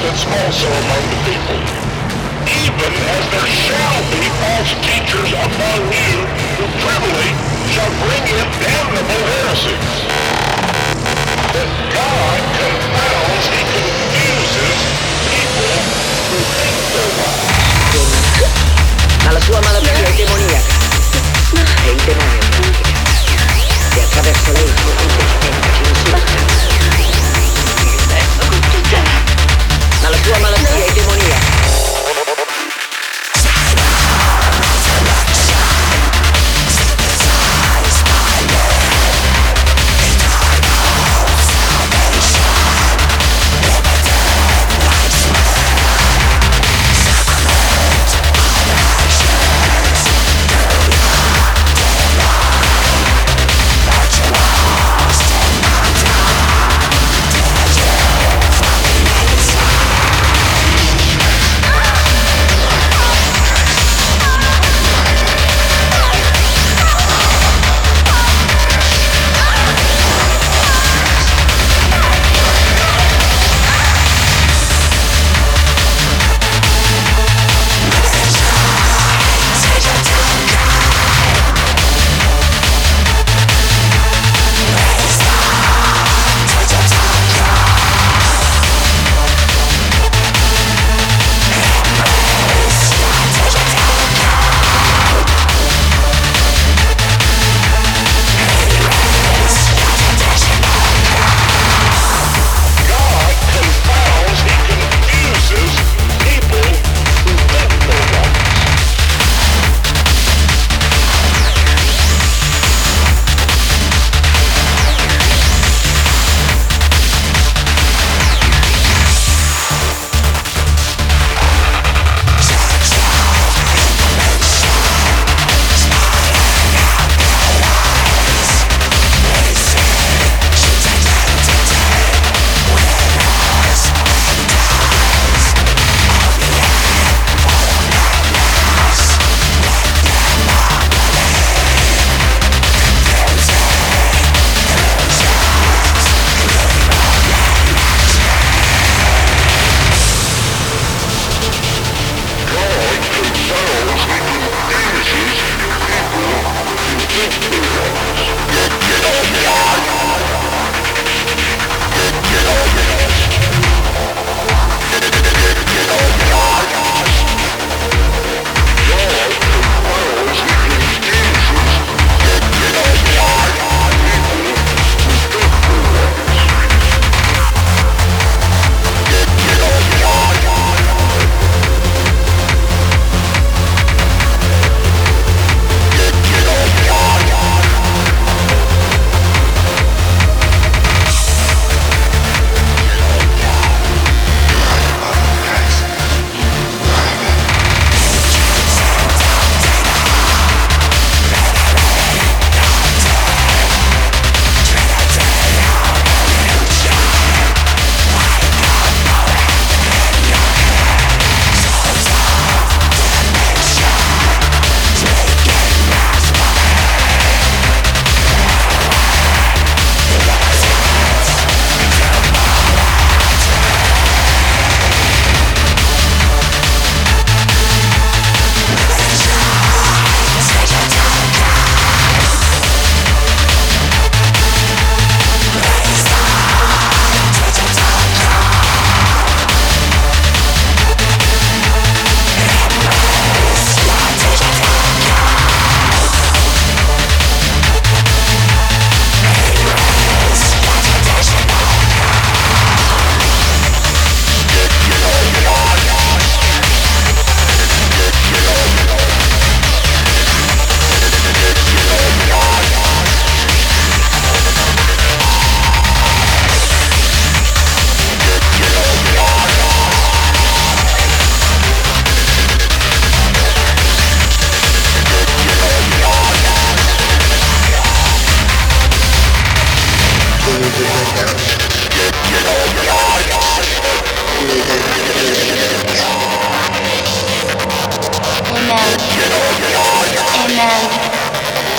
ignorance also among the people, even as there shall be false teachers among you who privily shall bring in damnable heresies. That God confounds, he confuses people who think they're wise. Ma la sua malattia è demoniaca. È il demonio che attraverso lei il suo figlio ci insulta. Ma la sua malattia è demoniaca.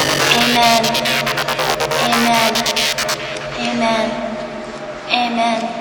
Amen.